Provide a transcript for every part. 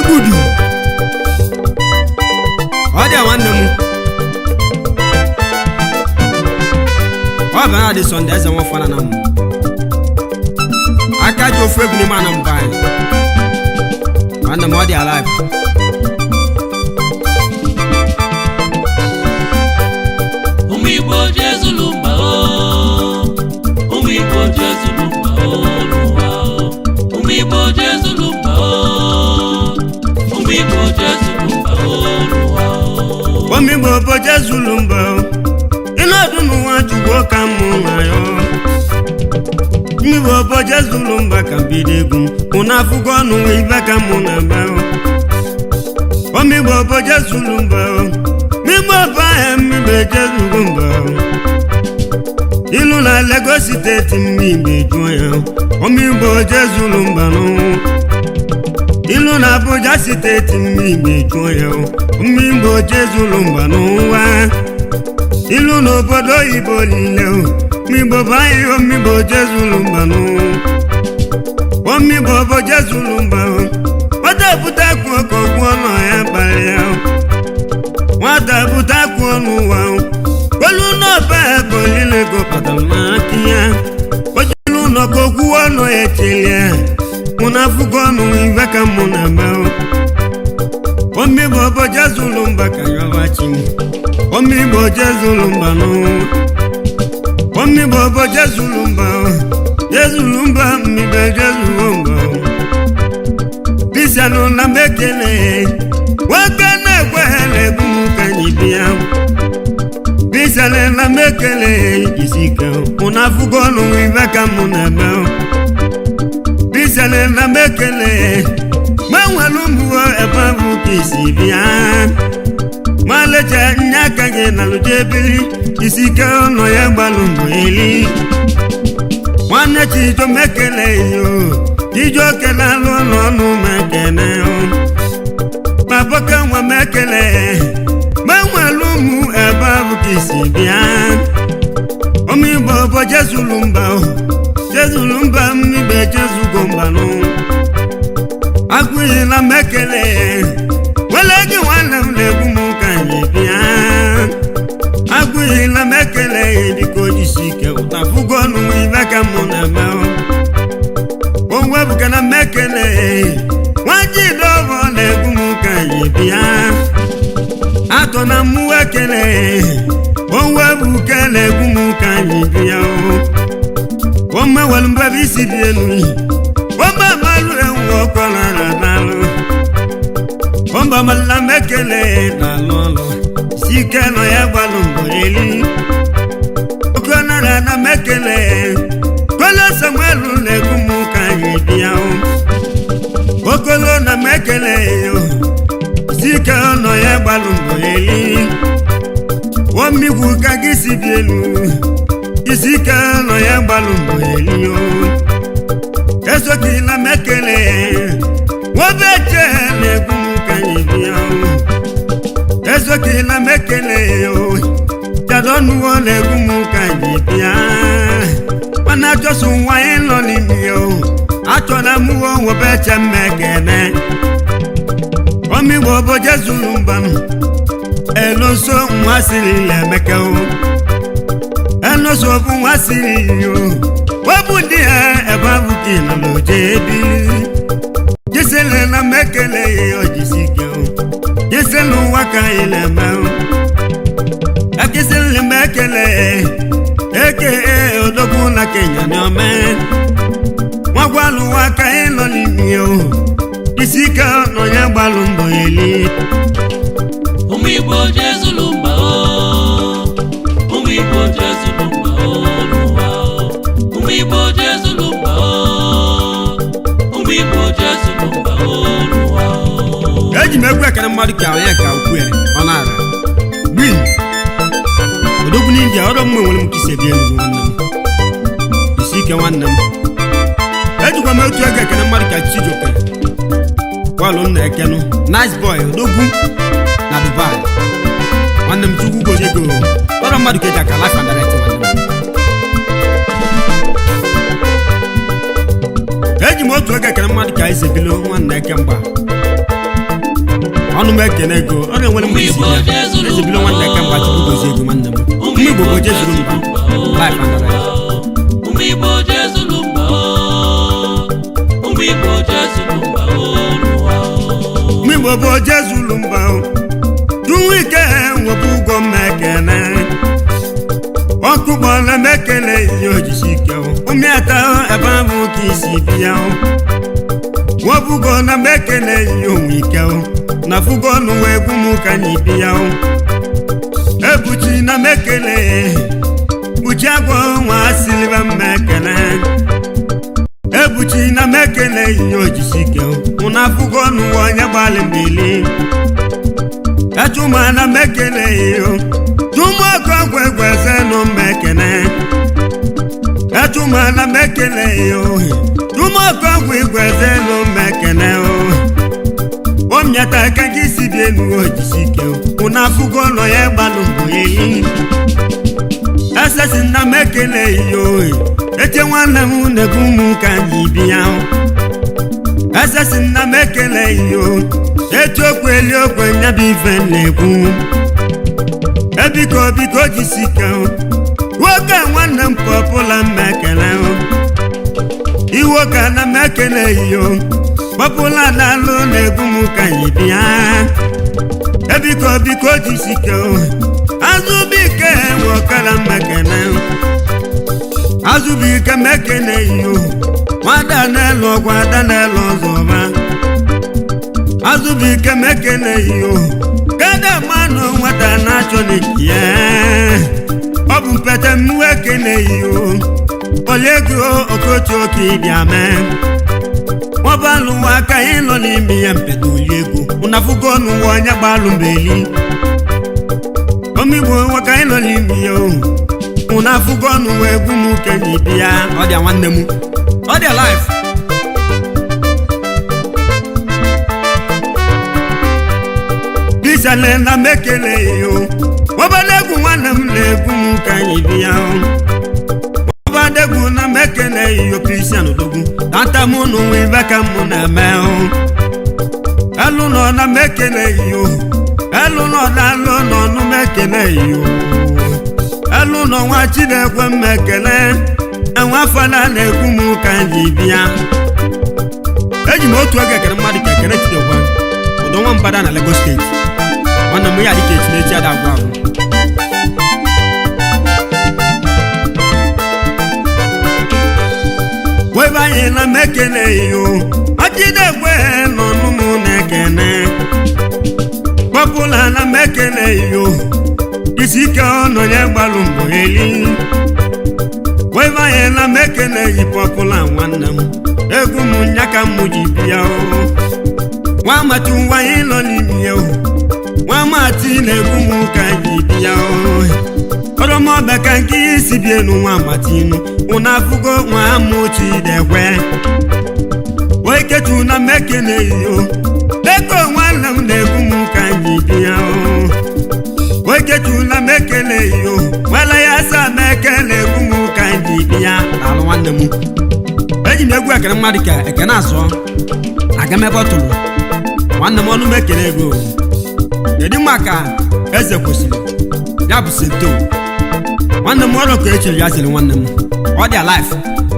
Okudu ọ dị nwanne m ọ bụ na dị Sunday eze nwafọ na m aka ji ofu egwu n'ime ana mba anyị nwanne m ọ dị alive ụmụ Igbo jezulumba ụmụ Igbo jezulumba ụmụ Igbo jezulumba ụmụ Igbo jezulumba ụmụ Igbo bụ jezulumba ịnọdụ n'ụwa Chukwu ka mụ na ya ụmụ Igbo bụ jezulumba ka mbido egwu mụ na afụgo ọnụ ibe ka mụ na aba ụmụ Igbo bụ jezulumba Igbo bụ ahịa mmigbe jezulumba ilu na Lagos steeti mmigbe jụọ ya ụmụ Igbo jezulumba n'ụwa ilu na Abuja steeti mmigbe jụọ ya ụmụ Igbo jezulumba n'ụwa ilu n'obodo oyibo niile ụmụ Igbo bụ ahịa ụmụ Igbo jezulumba n'ụwa ụmụ Igbo bụ jezulumba nwata bute akụ ọkọgbu ọnụ ya kpara ya nwata bute akụ ọnụ ụwa olu n'ọba ego niile gopụtara n'aka ya ojelu ụlọ ka okwu ọnụ ya echelia mụ na afụgo ọnụ ibe ka mụ na aba ụmụ Igbo bụ jezulumba ka yọbachi ụmụ Igbo jezulumba n'ụwa ụmụ Igbo bụ jezulumba jezulumba mmibe jezulumba bisanụ na mekele nwoke na-ekweghele egwu m ka anyị bịa bisanụ na mekele isike mụ na afụgo ọnụ ibe ka mụ na aba bisanụ na mekele gbanwere ụmụwo ebe ahụ ka isi bịa ma lecha nye aka gị na lụjebiri isike ụlọ ya gbalụ mbọ eli nwanne Chijo mekele yo Chijo kele alụ ụlọ ọnụ mekele ma boke nwa mekele gbanwere ụmụ ebe ahụ ka isi bịa ụmụ Igbo bụ jezulumba jezulumba mmigbe jezugomba nụ agụghịla mekele wele gị nwanne m na-egbu m ka anyị bịa agụghịla mekele biko jisi ike ụtafụgo ọnụ ibe ka mụ na-eme onwebuga na mekele nwajidobo na-egbu m ka anyị bịa atọ na mmụọ ekele onwebuke na-egbu m ka anyị bịa omewelu mbebe isi dị elu Omba malu ewu ọkọla na dalụ Omba mala mekele na lọlọ Sike nọ ya gbalụ mbọ eli Ọkọla na mekele Kwele Samuelu na-egwu mụ ka anyị bịa Okolo na mekele Sike nọ ya gbalụ mbọ eli Omigwu ka gị si dị elu Sike nọ ya gbalụ mbọ eli Esokila mekele Wobeche na-egwu m ka anyị bịa Esokila mekele Jadọnuwo na-egwu m ka anyị bịa Mana achọsụ nwa ịlọ n'ime achọla mụwo wobeche mmekele ụmụ Igbo bụ jezulumba Enoso nwa siri Emeka Enoso bụ nwa siri Wabu ndị ha ebe ahụ ka ị nọ n'ojebi Jisele na mekele ojisike Jisele ụwa ka ị na-eme Akisele mekele Eke odogwu na Kenya n'ome Nwagwalu ụwa ka ị nọ n'ime Jisike nọ ya gbalụ mbọ eli ụmụ Igbo jezulumba ụmụ Igbo jezulumba ụmụ Igbo jezulumba ụmụ Igbo jezulumba eji m egwu ekene mmadụ ka onye ka ukwu ya ọ na-ara gbin odogwu n'India ọrụ mma nwere m kisi ebi elu nwanne m isi ike nwanne m ejikwa m otu ego ekene mmadụ ka Chijioke bọọlụ m na-ekenu nice boy odogwu na Dubai nwanne m Chukwu gozie ego ọrụ mmadụ ka eji aka life and direct nwanne m eji m otu ego ekene mmadụ ka Ezebilo nwanne eke mgba ọnụ m ekene go ọ ga-enwere m isi ya ezebilo nwanne ka mgba chukwu gozie ego nwanne m ụmụ Igbo bụ jezuru mba life and life ụmụ Igbo jezuru mba ụmụ Igbo jezuru mba ụmụ Igbo bụ jezuru mba duwike nwepụ ụgwọ m ekene ọkụkpọla m ekele ihe ojisi ike ụmịata ebe ahụ ka isi bịa nwebugo na m ekele ihe onwe ike na fugo ọnụ wee gwu m ka anyị bịa ebuchi na m ekele buchi agwọ nwa silva m ekele ebuchi na m ekele ihe ojisi ike na fugo ọnụ onye gbalị mbili echuma na m ekele ihe Tumoko gweze no mekene Echuma na mekene yo Tumoko gweze no mekene o Omnyata kagisi bienu ojisike Unafugo no ye balumbo ye Assassin na mekene yo Ete wana mune gumu kanjibia Assassin na mekene yo Ete okweli okwe nyabi vene gumu Biko jisike Woka nwanne mpopula mekele Iwoka na mekele yo Popula dalu negwu m ka anyị bịa Biko jisike Azubike wokala mekele Azubike mekele yo Wada n'elu ọzọba Azubike mekele yo Kada mano nwata na-achọ n'ikie Ọ bụ mpete m ekene iyo Olego okochi oke ịbịa mee Nwabalụ aka ịnọ n'ime ya mpete oliego Unafugo ọnụ onye gbalụ mbeli Omigbo nwaka ịnọ n'ime ya Unafugo ọnụ wee gwu m kenye bịa Ọ dị nwanne m Ọ dị life Bisale na mekele yo Wabadegu nwanne m na-egwu m ka anyị bịa Wabadegu na mekele yo Christian Odogwu Tata mụ n'ụwa ibe ka mụ na-eme Elu nọ na mekele yo Elu nọ na alụ n'ọnụ mekele yo Elu nọ nwa Chinekwe mekele Enwe afala na-egwu m ka anyị bịa Eji m otu oge ekere mmadụ ka ekere Chinekwe Odo nwa mbada na Lagos State Nwanne m ya dịka echinechi ada agwa ahụ Webe anyị na mekele yo Achidekwe n'ọnụ m na-ekene Popula na mekele yo Isi ike ọnụ ya gbalụ mbọ eli Webe anyị na mekele yi Popula nwanne m Egwu m nyaka m ji bịa Nwa matu nwa ịnọ n'ime ya Nwamati na-egwu m ka anyị bịa Oromobe ka nke isi bienu Nwamatinu Unafugo nwa amụchi dekwe Weketu na mekene yo Eko nwanne m na-egwu m ka anyị bịa Weketu na mekene yo Wala ya sa mekene egwu m ka anyị bịa Alụ nwanne m Eji m egwu ekene mmadụ ka ekene asọ Aga m ebe ọ tụrụ Nwanne m ọnụ mekene ego Kedu maka eze kwesịrị ya bụ Sento nwanne m ọrụ ka echere ya sịrị nwanne m ọ dị alive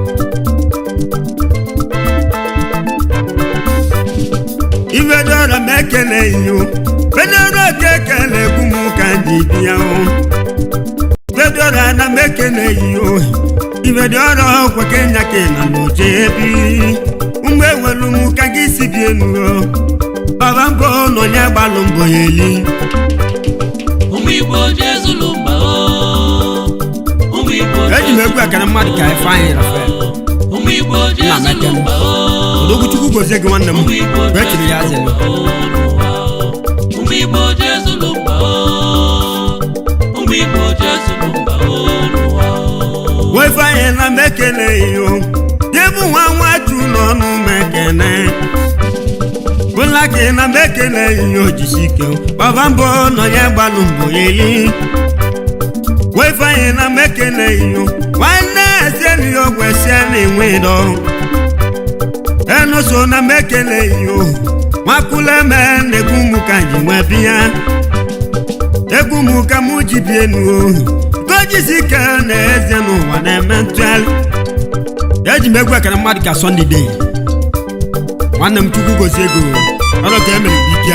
Ivedora m ekele iyo Vedora ka ekele egwu m ka ndị bịa Vedora na m ekele iyo Ivedora ọkwa Kenya ka na n'oje ebi Mgbe enwere m ka gị si bie nuo Baba mbo no nya gbalụ mbọ eli ụmụ Igbo jezulu mba ụmụ Igbo eji m egwu akara mmadụ ka Ifeanyi Rafael ụmụ Igbo jezulu mba Odogwu Chukwu gozie gị nwanne m wee chiri ya azele ụmụ Igbo jezulu mba ụmụ Igbo jezulu mba wee Ifeanyi na mekele yo Debu nwa tu n'ọnụ mekene Bulaki na mekele yo jisike Baba mbo no ya gbalụ mbọ eli Ifeanyi na mekele yo Nwanne eseli yo gwesịa na-enwe do Enoso na mekele yo nwakule me na-egwu m ka ji nwe bịa egwu m ka mụ ji bie nu gojisi ike na eze n'ụwa na-eme ntụgharị eji m egwu ekere mmadụ ka Sunday Day nwanne m Chukwu gozie ego ọrụ ka emere bike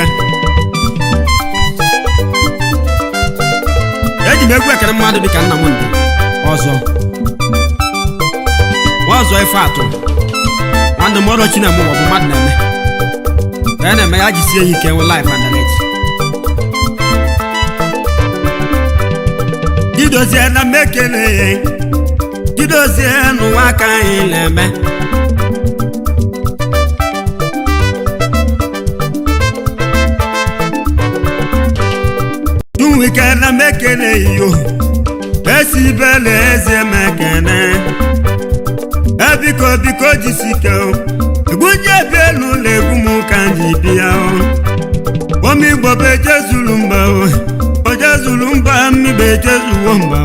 eji m egwu ekere mmadụ dịka nna m ndị ọzọ ife atụ nwanne m ọrụ Chineke bụ mmadụ na-eme ka na-eme ya jisie ya ike nwe life and direct Gidozie na mekele Gidozie n'ụwa ka anyị na-eme Dunwike na mekele yo esi bele eze mekene ebiko biko jisike egwuje belu na-egwu m ka ndị bịa omigbo be jezulu mba ojezulu mba mmibe jezuwo mba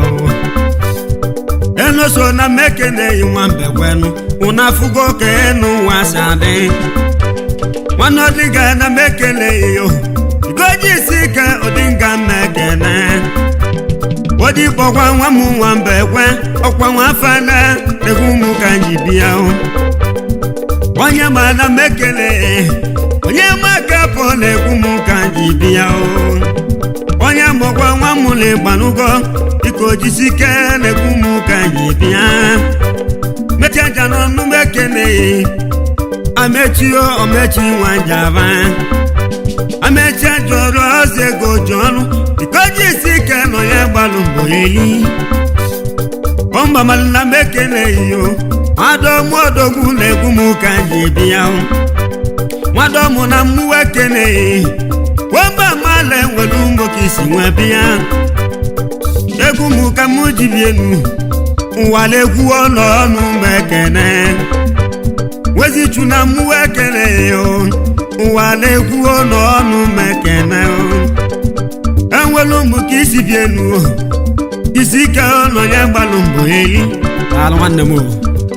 enoso na mekene nwa mbegwenu unafugo ka enu wasade nwanne ọdịga na mekene yo gojisike ọdịga mekene wodi bọkwa nwa m nwa mbegwe ọkwa nwa fana egwu m ka ndị bịa onye ma na mekele onye maka pọ na-egwu m ka ndị bịa onye mọkwa nwa m na-egbanugo biko jisike na-egwu m ka ndị bịa mechaja n'ọnụ mekele amechio omechi nwa njaba amechi jọrọ ọzọ ego jọrọ biko jisike nọ ya gbalụ mbọ eli ọmba malina mekele yo Nwadomu odogwu na-egwu m ka ndị bịa Nwadomu na mmụọ kene wamba mala enwere ụmụ ka isi nwe bịa egwu m ka mụ ji bienu ụwa na-egwu ọnụ mekene wezichu na mmụọ kene yo ụwa na-egwu ọnụ mekene enwere ụmụ ka isi bienu isi ka ọnọ ya gbalụ mbọ eli alụ nwanne m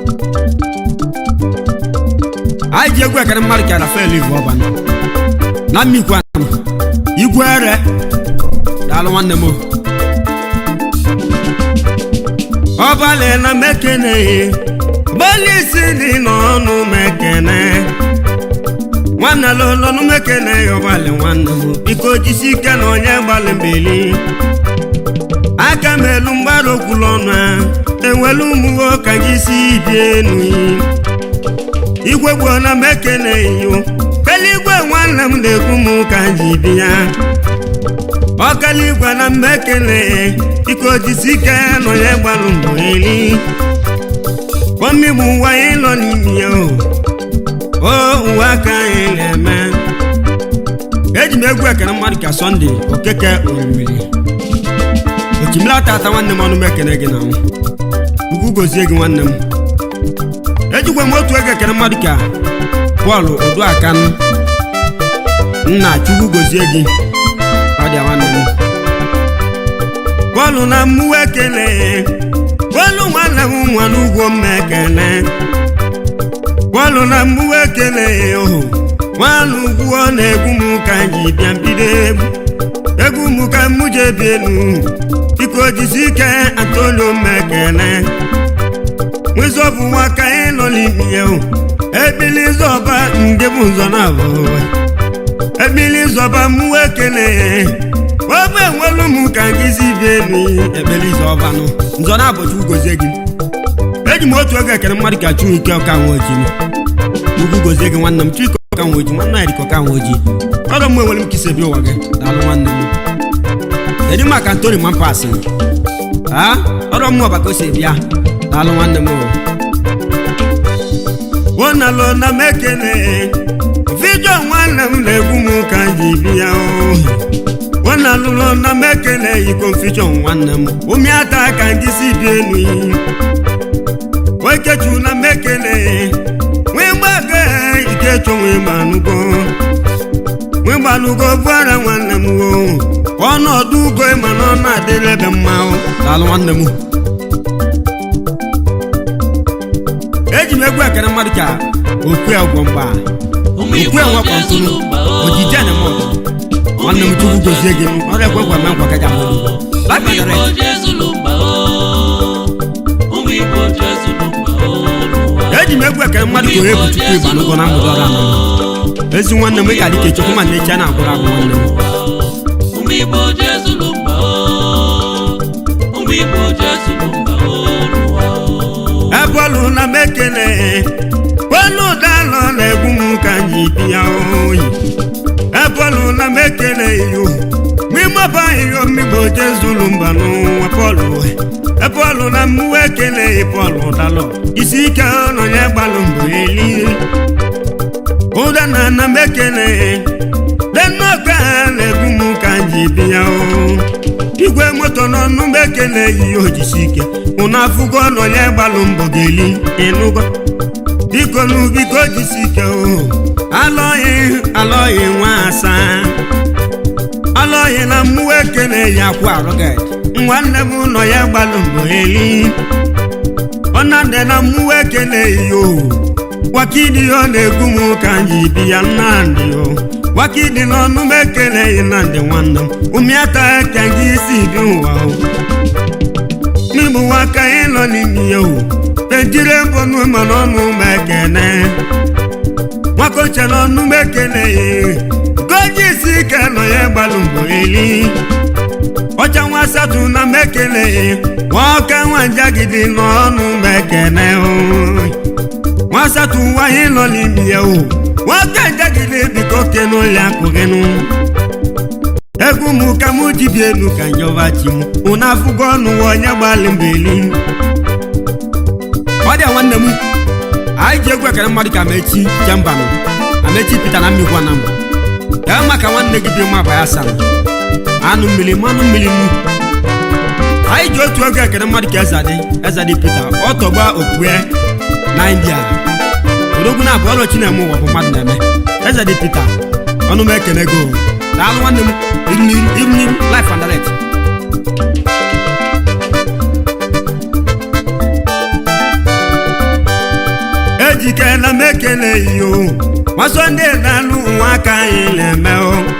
anyị ji egwu ekere mmadụ ka Rafael Ivu Ọban na mmikwa igwe ere daalụ nwanne m ọbalị na mekene ọbalị isi dị n'ọnụ mekene nwanne lọlọnụ mekene ọbalị nwanne m biko jisi ike na onye gbalị mbeli aka m elu mgbara okwulu ọnụ enwelu ụmụwo ka gị si bie enu igwe gboo na mekene yo keligwe nwanne m na-egwu m ka ji bịa ọkaligwe na mekene biko jisike nọ ya gbalụ mbọ eli omigbu ụwa anyị nọ n'ime ya ụwa ka anyị na-eme eji m egwu ekene mmadụ ka Sunday Okeke Orimiri ochimila tata nwanne m ọnụ mekene gị na ugwu gozie gị nwanne m ejikwa m otu ego ekene mmadụ ka Paul Oduaka nna Chukwu gozie gị ọ dị nwanne m Paul na mmụọ ekele Paul nwanne m nwa n'ugwo mmekele Paul na mmụọ ekele nwanne ugwu na-egwu m ka ji bịa mbido egwu m ka mụ je bienu biko jisi ike Antonio mmekele nwezọbụ nwa ka anyị nọ n'ime ya ebili zọba ndị bụ nzọ na-abụ ebili zọba mmụọ ekele obe enwelu m ka gị si bienu ebili zọba nzọ na-abụ Chukwu gozie gị eji m otu oge ekele mmadụ ka Chukwuike Ọkanwoji Chukwu gozie gị nwanne m Chukwuike Ọkanwoji nwanne anyị Ọkanwoji ọrụ m enwere m kisi bi ụwa gị daalụ nwanne m edi maka Anthony Mampasi ọrụ m ọba ka o si bịa daalụ nwanne m wonalo na mekene vidio nwanne m na-egwu m ka ji bịa wonalo na mekene iko vidio nwanne m ụmịata ka ndị si bịa enu wekechu na mekene nwee mgbake ikechu nwee gbanugo bụara nwanne m ọnọdụ ugo ma na ọ na-adịrị ebe mma daalụ nwanne m eji m egwu ekere mmadụ ka okwu agwọ mgba ukwe nwa kwa ntunu ojije na mo nwanne m chukwu gozie gị ọrụ ekwekwa me nkwa kaja mụ ụmụ Igbo jezulumba ụmụ Igbo jezulumba eji m egwu ekere mmadụ ka ebu chukwu ịba n'ụgwọ na mgbụdọ ọrụ anọ ezi nwanne m ka dịka chukwu ma na-eche na agwụrụ agwụ nwanne m ụmụ Igbo jezulumba ụmụ Igbo jezulumba ebolu na mekele bolu dalọ na-egwu m ka anyị bịa oyi ebolu na mekele iyo mimọba iyo mmigbo jezulumba n'ụwa pọlụ ebolu na mmụọ ekele pọlụ dalọ isi ike onye gbalụ mbụ eli ụda na mekele denoka na-egwu m ka anyị bịa igwe moto n'ọnụ mekele iyo jisi ike ụna afụgo n'onye gbalụ mbọ ga-eli ịnụgo biko n'ubiko jisi ike alọghị nwa asa alọghị na mmụọ ekele ya kwa arụgad nwanne m ụlọ ya gbalụ mbọ eli ọ na-adị na mmụọ ekele iyo wakidi ọ na-egwu m ka anyị bi ya nnadị wakidi n'ọnụ m ekele na ndị nwanne m ụmịata ka gị isi bi ụwa n'igbu waka ịlọ n'ime ya ejiri mbọnụ ma n'ọnụ m ekele nwakoche n'ọnụ m ekele goji isi ike nọ ya gbalụ mbọ eli ọcha nwa asatụ na m ekele nwoke nwajagidi n'ọnụ m ekele nwasatụ nwaanyị nọ n'ime ya nwoke njagide biko kenụlị akụghịnụ egwu m ka m jibi elu ka njọba chi m ụna afụgo ọnụ onye gbalị mbeli ọ dị nwanne m anyị ji egwu ekere mmadụ ka amechi jembanụ amechi pita na mmikwa na m ya maka nwanne gị dị mma bụ ya sara anụ mmiri mmanụ mmiri m anyị ji otu oge ekere mmadụ ka ezadị pita ọ tọgba okpue na India odogwu na abụọ ọlọchi na-eme ụwa bụ mmadụ na-eme ezadị pita ọnụ m ekele go daalụ nwanne m iru life and direct ejike na m ekele iyo masọ ndị na-alụ nwa aka anyị na-eme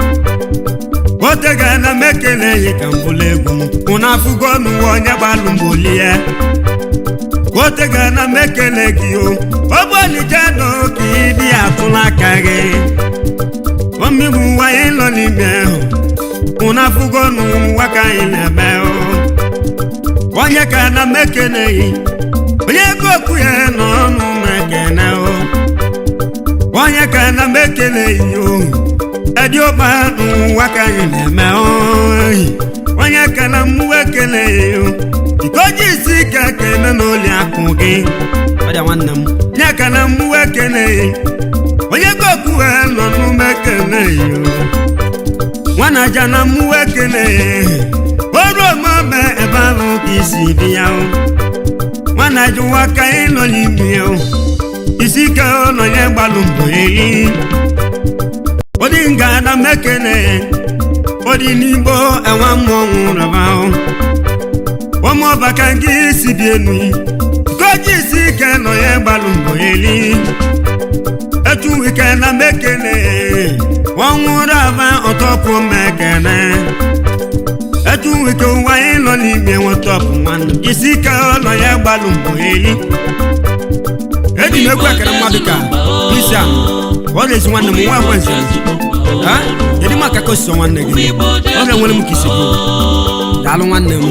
otega na m ekele yi ka mbụla egwu ụna afụgo ọnụwa onye gbalụ mbolie otega na m ekele gị ọgbọlijado ka ịdị atụla aka gị omigbu nwanyị nọ n'ime ahụ ụna afụgo ọnụwa ka anyị na-eme onye ka na m ekele yi onye ego okwu ya n'ọnụ m ekele onye ka na m ekele yi edi ọba n'ụwa ka anyị na-eme onye ka na mmụọ ekele ikoji isi ike kene n'oli akụ gị ọdịa nwanne m nye ka na mmụọ ekele onye goku nọ n'ume ekele nwana aja na mmụọ ekele oru omeme ebe ahụ ka isi dị ya nwana aja ụwa ka anyị nọ n'ime ya isi ike nọ nye gbalụ mbọ eli odi nga na mekene odi n'igbo enwa mmọnwụ raba ọmọ baka gị si bi enu koji isi ike nọ ya gbalụ mbọ eli etu ike na mekene ọnwụ raba ọtọpụ mekene etu ike ụwa ịnọ n'ime nwetọpụ nwanne isi ike nọ ya gbalụ mbọ eli eji m egwu ekere mmadụ ka isi anụ ọ na-esi nwanne m nwa ekwensu kedu maka ka osiso nwanne gị ọ ga-enwere m ka isi gị daalụ nwanne m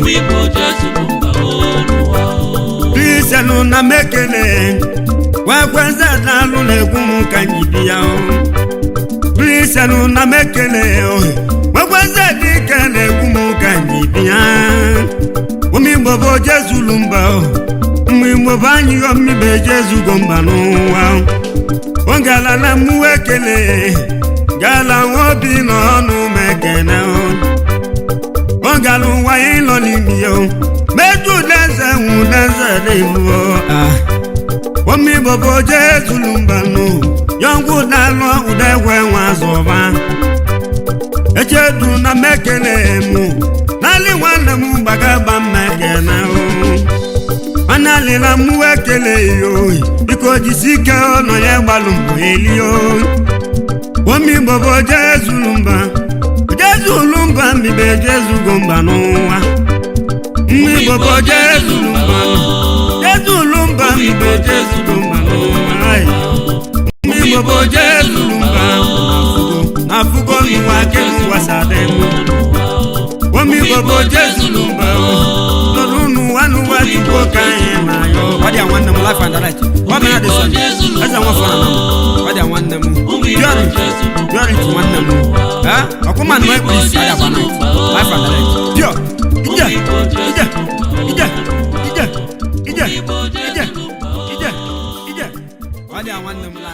isenụ na m ekele wekwenze daalụ na-egwu m ka njibi ya isenụ na m ekele wekwenze dị ike na-egwu m ka njibi ya ụmụ Igbo bụ jezulumba ụmụ Igbo bụ anyị ommibe jezugo mba n'ụwa ogala na mmụọ ekele gala nwobi n'ọnụ m ekele ogala ụwa ịlọ n'ime ya meju deze nwudeze n'ihu ụmụ Igbo bụ jezulumba nụ yọngwụ dalụ udegwe nwa zọba echedu na m ekele mụ n'ali nwanne m gbagaba m ekele analila mmụọ ekele yo biko jisi ike nọ ya gbalụ mbọ eli Omi bobo Jesu lumba mi be Jesu gomba noa. Mi bobo Jesu lumba mi be Jesu gomba noa. Mi bobo Jesu lumba na fugo mi wake mi wasademu. Omi bobo Jesu lumba Torunu wanu wati koka ena yo. Wadi awanna mu life and right. What me na this one? Asa wa fana na. Wadi awanna mu. Yori to wanna mu. Ha? Akoma no please wadi awanna. Life and right. Yo. Ija. Wadi awanna mu.